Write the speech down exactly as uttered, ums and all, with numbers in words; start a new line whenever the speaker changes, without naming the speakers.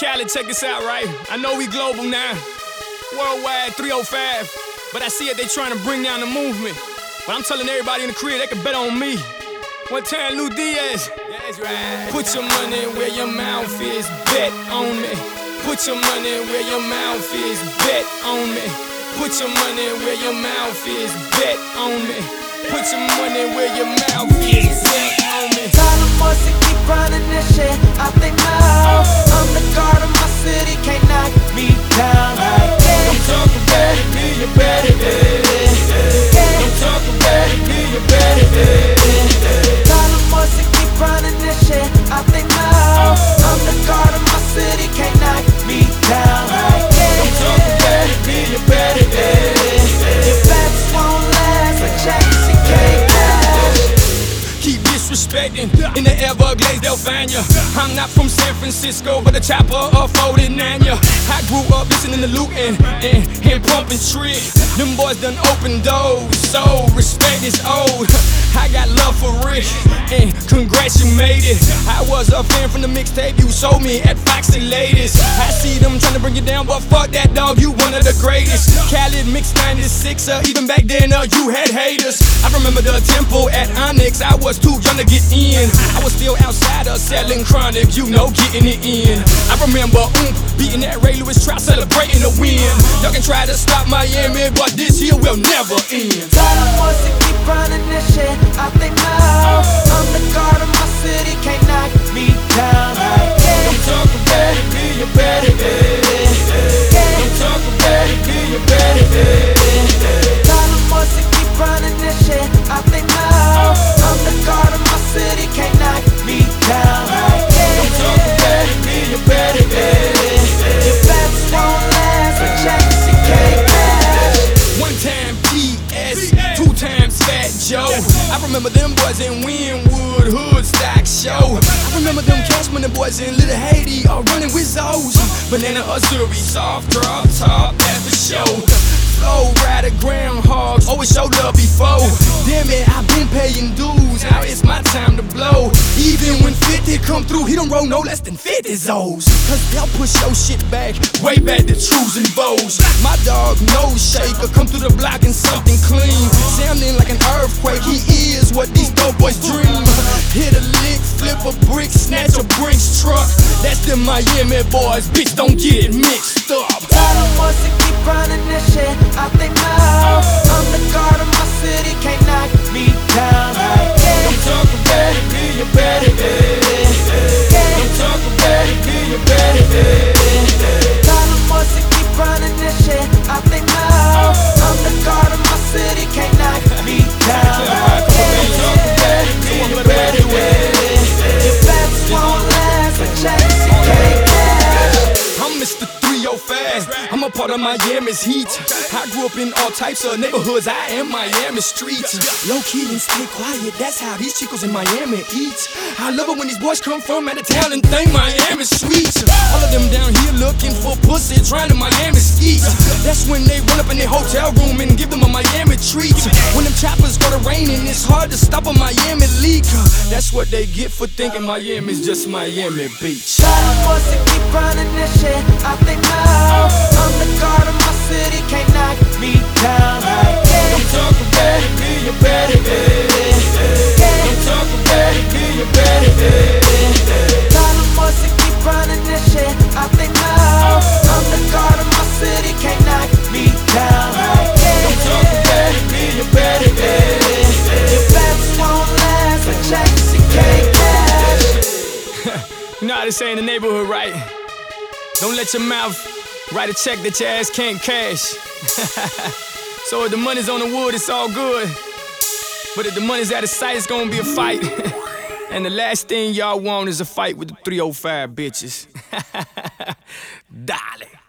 Cali, check this out, right? I know we global now, worldwide three oh five, but I see it, they trying to bring down the movement. But I'm telling everybody in the crib, they can bet on me. One time, Lou Diaz, yeah, that's right. Put your money where your mouth is, bet on me. Put your money where your mouth is, bet on me. Put your money where your mouth is, bet on me. Put your money where your mouth is, bet on me.
Tell them boys to keep running this shit out they mouth. I'm the guard of my city, can't knock me down.
Don't talk about it, be your better. Don't talk about it, be your better.
Tell them boys to keep running this shit out they mouth. I'm the guard of my city, can't knock me down.
Don't talk about it, be your better.
Your bets won't last like Jackson K.
Keep disrespecting in the Everglades, they'll find ya. I'm not from San Francisco, but a chopper of forty-nine ya. I grew up listening to Luke and, and, and pumping trick. Them boys done open doors, so respect is old. I got love for Rick, and congrats you made it. I was a fan from the mixtape you sold me at Foxy Ladies. I see them trying to bring you down, but fuck that dog, you one of the greatest. Khaled mixed ninety-six, uh, even back then uh, you had haters. I remember the tempo at Onyx, I was too young to get in. I was still outside of selling chronic, you know, getting it in. I remember oomph, beating that Ray Lewis trap, celebrating the win. Y'all can try to stop Miami, but this here will never end.
Tell them boys to keep running this shit out they mouth. I'm the guard of my city, can't knock me down.
Don't talk about it, be your better. Don't talk about it, be your better.
Tell them boys to keep running this shit out they mouth. I'm the guard of my city, can't knock me down.
Don't talk about it, be your better.
Your bets won't last like Jackson K.
One time P S, two times Fat Joe. I remember them boys in Wynwood, Hood Stock Show. I remember them Cash Money boys in Little Haiti, all running with Zoes. Banana Azuri, soft drop top, that's for show. Flow rider, groundhogs, always show love before. Damn it, I've been paying dues, now it's my time to blow. Even when fifty come through, he don't roll no less than fifty Zos. Cause they'll push your shit back, way back to trues and bows. My dog, no shaker, come through the block in something clean. Sounding like an earthquake, he is what these dope boys dream. Hit a lick, flip a brick, snatch a Brinks truck. That's the Miami boys, bitch, don't get it mixed up.
Tell them boys to keep running this shit out they mouth. I'm the guard of my city, can't knock me down.
Don't talk about it, be your better. Don't talk about it, be your better.
Tell them boys to keep running this shit out they mouth. I'm the guard of my city, can't knock me down.
Don't talk about it, be your better.
Your bets won't last like Jackson K.
I'm Mister three oh five, I'm a part of Miami's heat. I grew up in all types of neighborhoods, I am Miami streets. Low key and stay quiet, that's how these chicos in Miami eat. I love it when these boys come from out of town and think Miami's sweet. All of them down here looking for pussy, trying to Miami skeet. That's when they run up in their hotel room and give them a Miami treat. When them choppers go to raining, it's hard to stop a Miami leak. That's what they get for thinking Miami's just Miami Beach.
Tell them boys to keep running this shit out they mouth. I'm the guard of my city, can't knock me down.
Don't talk about it, be your better. Don't talk about it, be your better.
Tell them boys to keep running this shit out they mouth. I'm the guard of my city, can't knock me down.
Don't talk about it, be your better.
Your bets won't last like Jackson K.
You know how they say in the neighborhood, right? Don't let your mouth write a check that your ass can't cash. So if the money's on the wood, it's all good. But if the money's out of sight, it's gonna be a fight. And the last thing y'all want is a fight with the three oh five bitches. Dale.